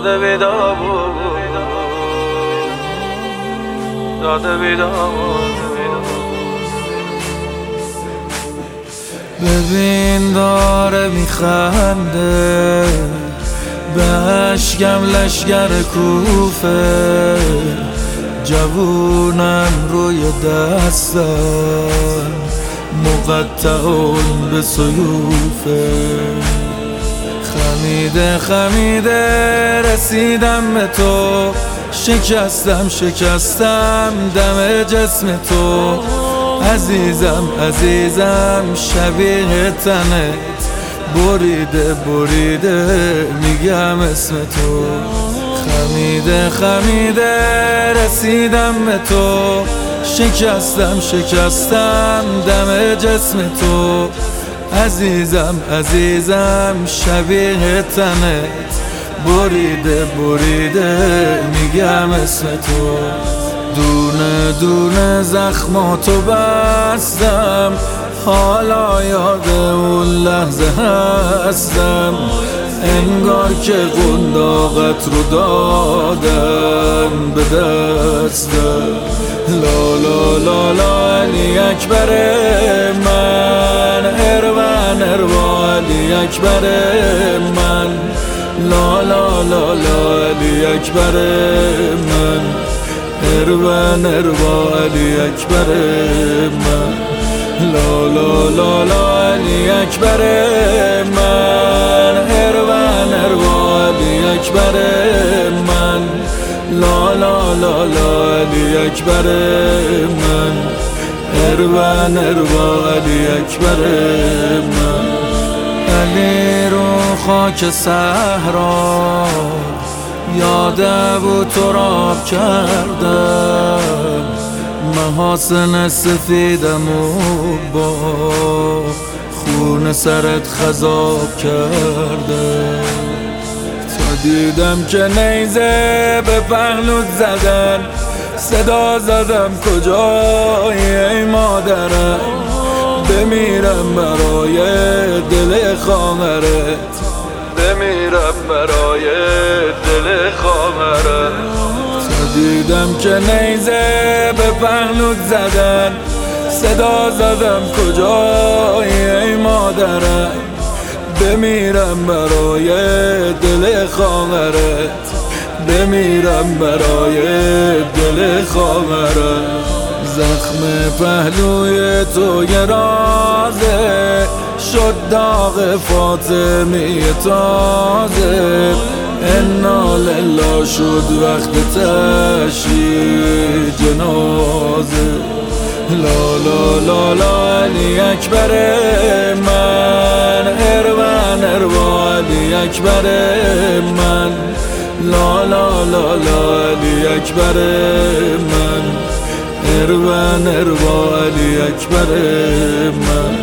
داده بیدار داده بیدار. ببین داره میخنده به اشکم لشگر کوفه، جوونم روی دستم مقطعون به سیوفه. خمیده خمیده رسیدم به تو، شکستم دم جسم تو. عزیزم شبیه تنت، بریده میگم اسم تو. خمیده رسیدم به تو، شکستم دم جسم تو. عزیزم شبیه تنت، بریده میگم اسم تو. دونه زخماتو بستم، حالا یاد اون لحظه هستم. انگار که قنداقت رو دادن به دستم. لا علی اکبر من، اروا علی اکبر من. لا علی اکبر من، اروا علی اکبر من. لا علی اکبر من، اروا علی اکبر من. لا علی اکبر من، اروا علی اکبر من. علی رو خاک صحرا یاد ابو تراب کردم، محاسن سفیدم و با خون سرت خضاب کردم. تا دیدم که نیزه به پهلوت زدن، صدا زدم کجایی ای مادرم. بمیرم برای دل خواهرت، بمیرم برای دل خواهرت. تا دیدم که نیزه به پهلوت زدن، صدا زدم کجایی ای مادرم. بمیرم برای دل خواهرت، بمیرم برای دل خواهرت. زخم پهلوی تو یه رازه، شد داغ فاطمی تازه. انا لله شد وقت تشییع جنازه. لا علی اکبر من، اروا علی اکبر من. لا علی اکبر من، اروا علی اکبر من.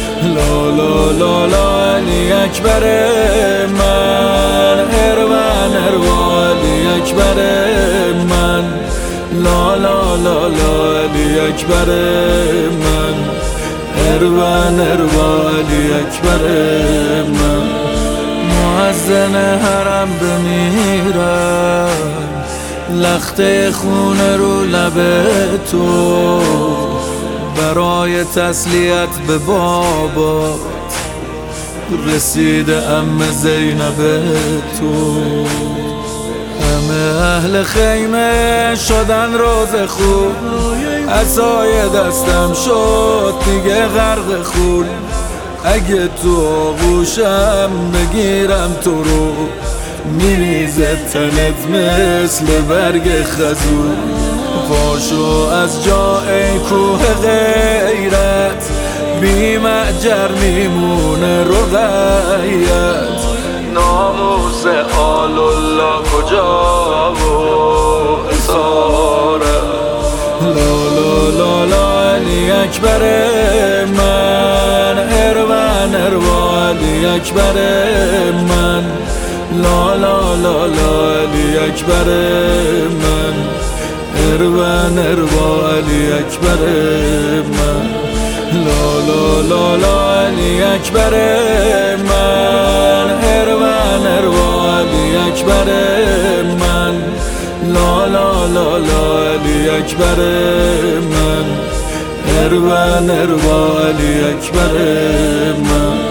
لا علی اکبر من، اروا علی اکبر من. لا علی اکبر من، اروا علی اکبر من. مؤذن حرم بمیرم، لخته خون رو لب تو. برای تسلیت به بابات رسیده ام زینب تو. همه اهل خیمه شدن روز خون، عصای دستم شد دیگه غرق خون. اگه تو آغوشم بگیرم تو رو، میریزه تنت مثل برگ خزون. پاشو از جا ای کوه غیرت، بی معجر میمونه رقیت. ناموس آل الله کجا و اسارت. لا علی اکبر من، اروا علی اکبر من. لا علی اکبر من، اروا علی اکبر من. لا لا لا لا علی اکبر من، اروان اروا علی اکبر من، لا لا لا لا علی اکبر من، اروان اروا علی اکبر من.